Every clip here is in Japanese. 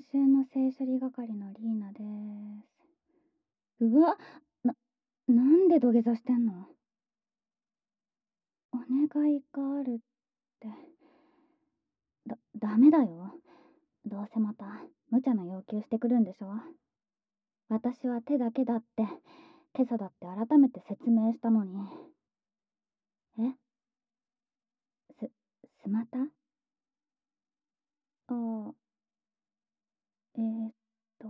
週の性処理係のリーナです。うわ、なんで土下座してんの？お願いがあるって。ダメだよ。どうせまた無茶な要求してくるんでしょ。私は手だけだって今朝だって改めて説明したのに。え？スマタ？ああ、えーっと、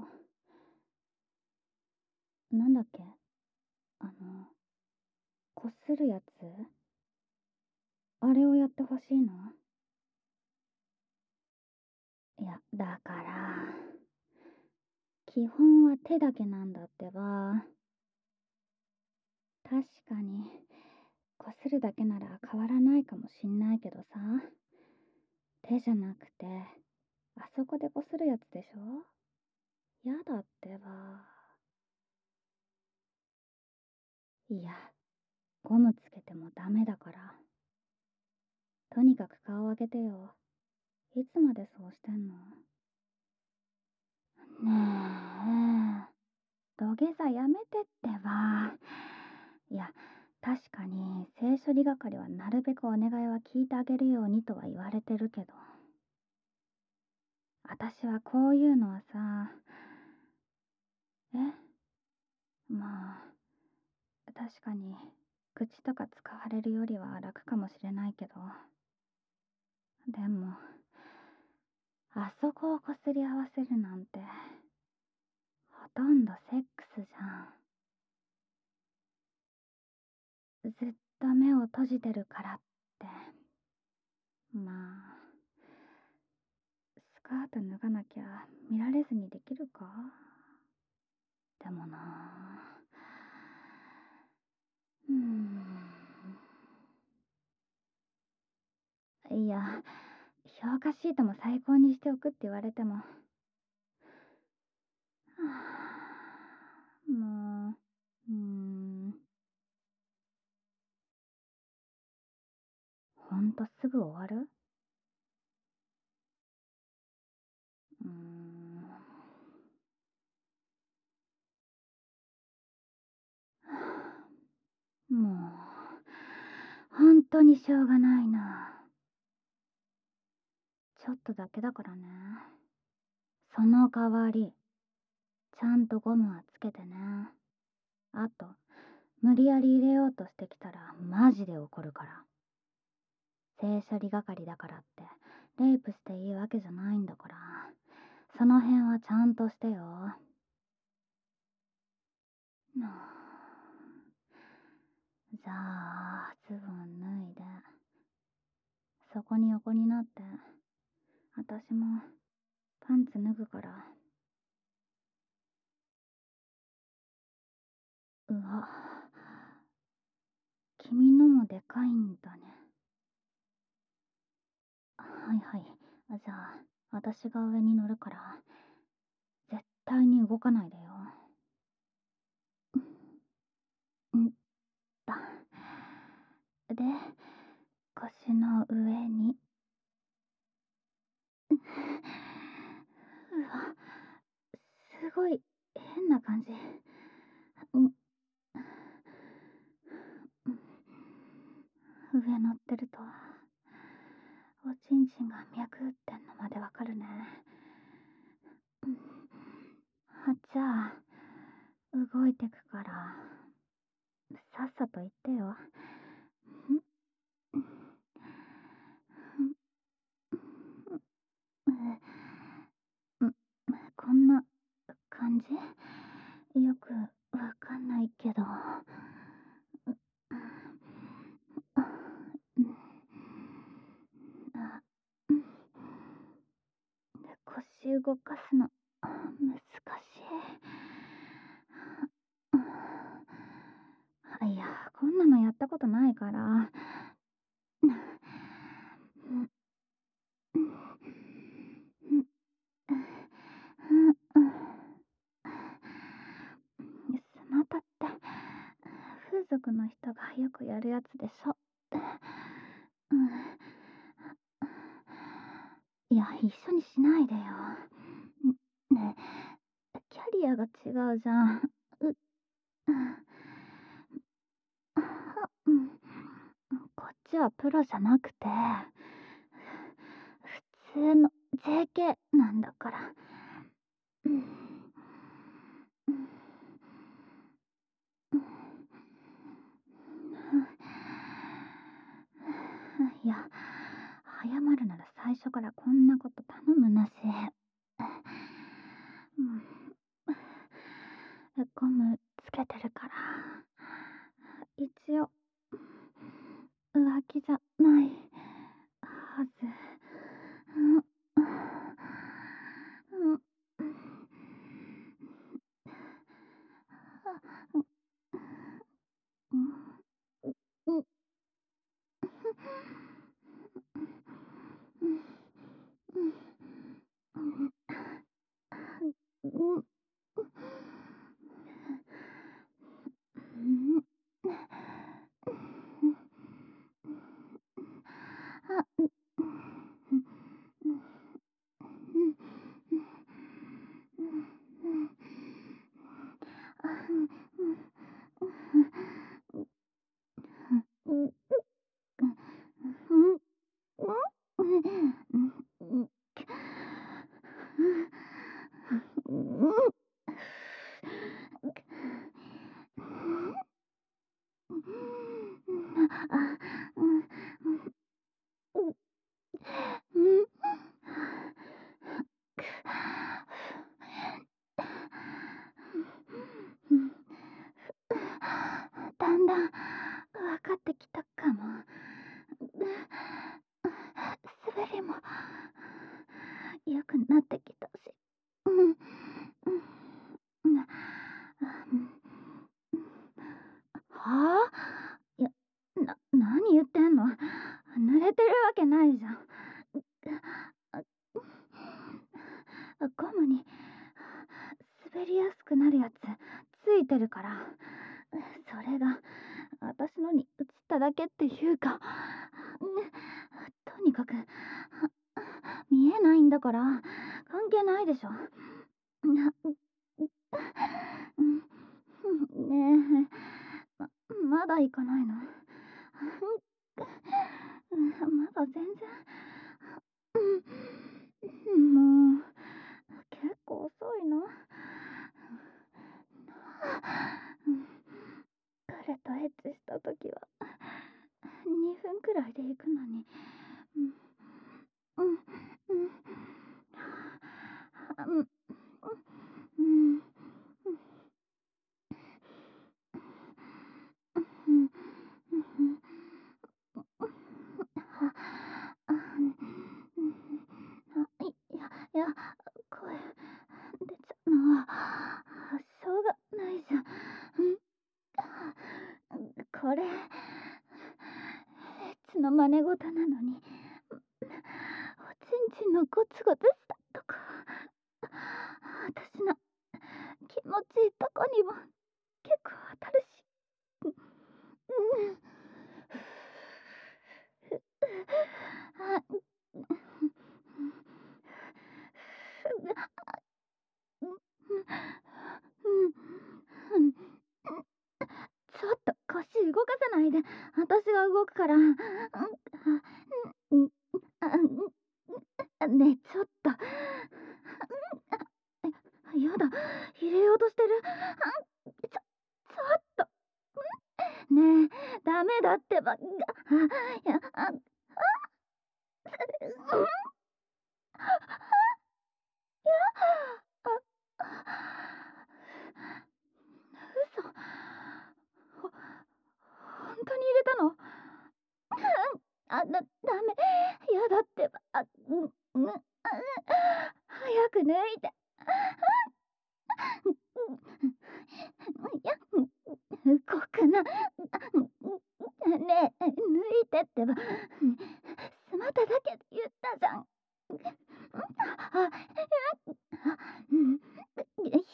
なんだっけ？あの、こするやつ？あれをやってほしいの？いや、だから、基本は手だけなんだってば。確かに、こするだけなら変わらないかもしんないけどさ。手じゃなくて、あそこでこするやつでしょ？やだってば。いや、ゴムつけてもダメだから。とにかく顔上げてよ。いつまでそうしてんの？ねえ、土下座やめてってば。いや、確かに性処理係はなるべくお願いは聞いてあげるようにとは言われてるけど、私はこういうのはさ、まあ、確かに口とか使われるよりは楽かもしれないけど、でも、あそこをこすり合わせるなんて、ほとんどセックスじゃん。ずっと目を閉じてるからって。まあ、スカート脱がなきゃ見られずにできるか？でもなあ。いや、評価シートも最高にしておくって言われても。もほんとすぐ終わる？うーん。もう、ほんとにしょうがないな。ちょっとだけだからね。その代わり、ちゃんとゴムはつけてね。あと、無理やり入れようとしてきたらマジで怒るから。性処理係だからってレイプしていいわけじゃないんだから、その辺はちゃんとしてよ。じゃあズボン脱いで、そこに横になって。私もパンツ脱ぐから。うわ、君のもでかいんだね。はいはい。じゃあ私が上に乗るから絶対に動かないでよ。んだ。で、腰の上に。うわ、すごい変な感じ。上乗ってるとおちんちんが脈打ってんのまでわかるね。じゃあ動いてくからさっさと言ってよ。こんな感じ？よくわかんないけど。腰動かすの難しい。いや、こんなのやったことないから。スマタって風俗の人がよくやるやつでしょ。いや、一緒にしないでよ。 キャリアが違うじゃん。うん、こっちはプロじゃなくて、普通の JK なんだから。いや、謝るなら最初からこんなこと頼むなし。ゴムつけてるから。一応、浮気じゃないはず。だんだん分かってきたかも。滑りも良くなってきたし。はあ？いや、何言ってんの？濡れてるわけないじゃん。ゴムに滑りやすくなるやつついてるから、それが私のに移っただけっていうか、とにかく見えないんだから関係ないでしょ。ねえ、まだ行かないの？まだ全然。もう結構遅いの。彼とエッチした時は2分くらいで行くのに。いや、声出ちゃうのはしょうがないじゃん。これエッチの真似事なのに、おちんちんのゴツゴツしたとこ、私の気持ちいいとこにも結構当たるし。ちょっと腰動かさないで、私が動くから。ねえ、ちょっと。やだ、入れようとしてる。ちょっと。ねえ、ダメだってば。いや、嘘。本当に入れたの？ダメ。やだってば。早く脱いで。いや、動くな。ねえ、脱いでってば。スマタだけで言ったじゃん。ひどい。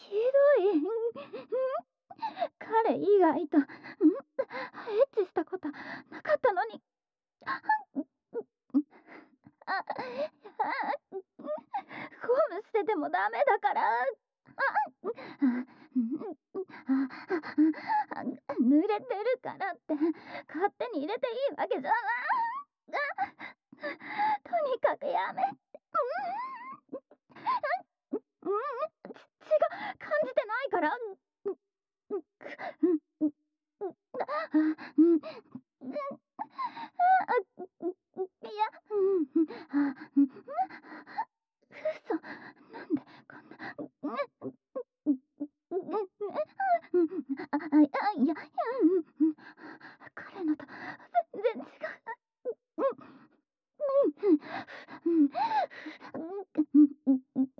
彼以外とエッチしたことなかったのに。ゴム捨ててでもダメだから。濡れてるからって勝手に入れていいわけじゃない。とにかくやめて。違う、感じてないから。いや、嘘、なんでこんな。いや、彼のと全然違う。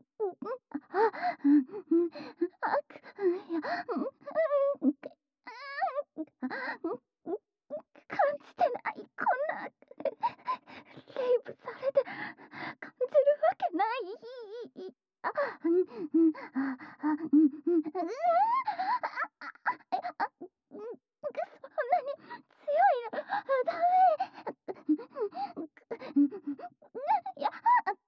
感じてない、こんな。レイプされて感じるわけない。あ、そんなに強いのダメ。いや、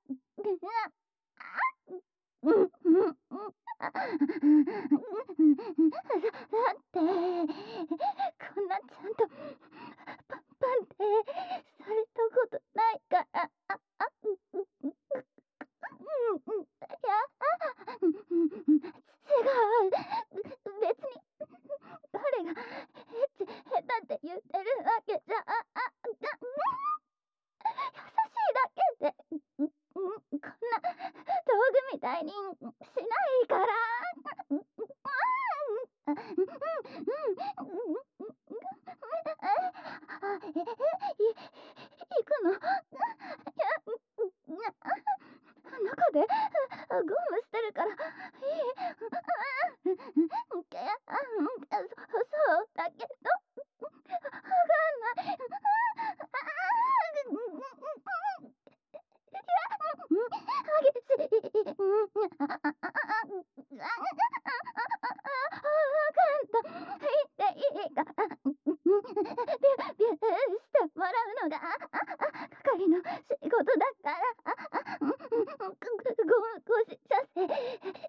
だってこんなちゃんとパンパンってされたことないから。いや、違う。別に彼がエッチ下手って言ってるわけじゃ優しいだけでこんな道具みたいにしないから。行くの。いや、中でゴムしてるからいい。そうだけどわかんない。激しい。わかった。言っていいか。ビュしてもらうのが係の仕事だから。ごし射精して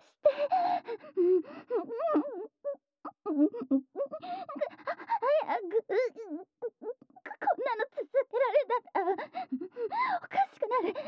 早く。こんなの続けられたらおかしくなる。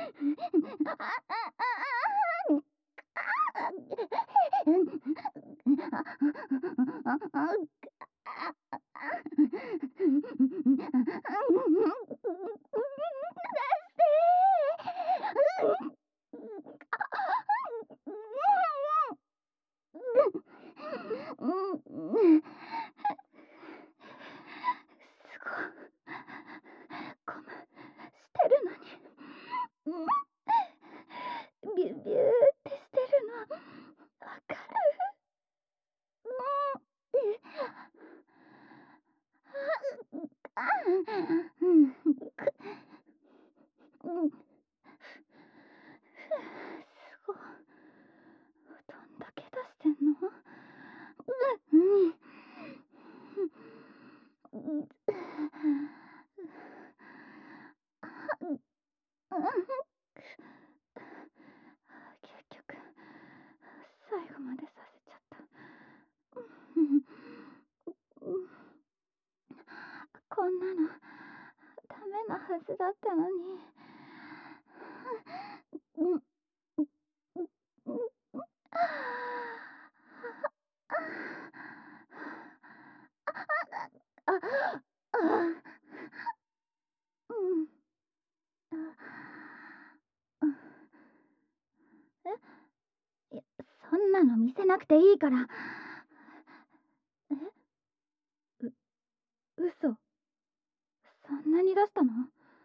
すごいゴムしてるのにビュビューってしてるのわかる。すごい。どんだけ出してんの。結局最後までさせちゃった。こんなのダメなはずだったのに。あ、いや、そんなの見せなくていいから。嘘。そんなに出したの。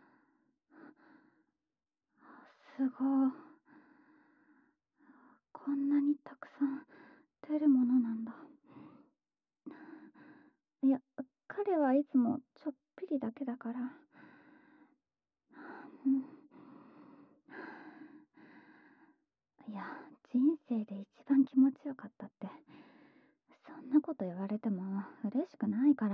すごい。こんなにたくさん出るものなんだ。いや、彼はいつもちょっぴりだけだから。いや、人生で一番気持ちよかったってそんなこと言われても嬉しくないから。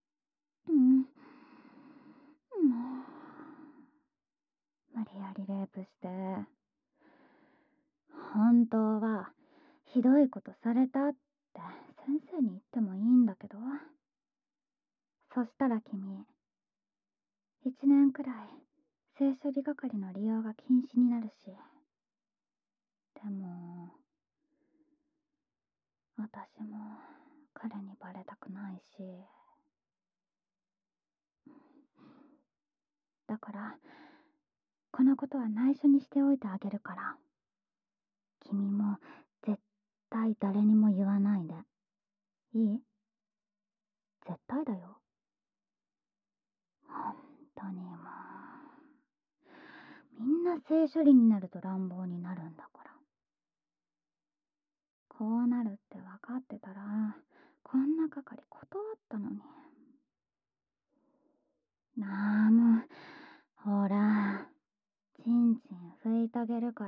もう無理やりレイして。本当はひどいことされたって先生に言ってもいいんだけど、そしたら君、1年くらい聖書理係の利用が禁止になるし。でも私も彼にバレたくないし、だからこのことは内緒にしておいてあげるから、君も絶対誰にも言わないで。いい？絶対だよ。本当にもう、みんな性処理になると乱暴になるんだから。こうなるって分かってたらこんな係断ったのに。なあ、もうほら、ちんちん拭いてあげるから、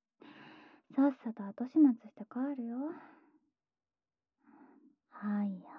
さっさと後始末して帰るよ。はい